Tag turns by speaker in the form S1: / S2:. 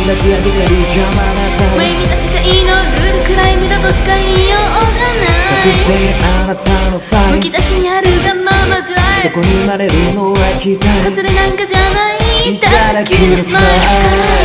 S1: なくあげてる邪魔な
S2: 無意味な世界のルールくらい無駄としか言いようがない
S1: 突然あなたのサイン
S2: むき出しにあるがままドライ
S1: そこに生まれるのは期待
S2: 外れなんかじゃない
S1: いただきなさい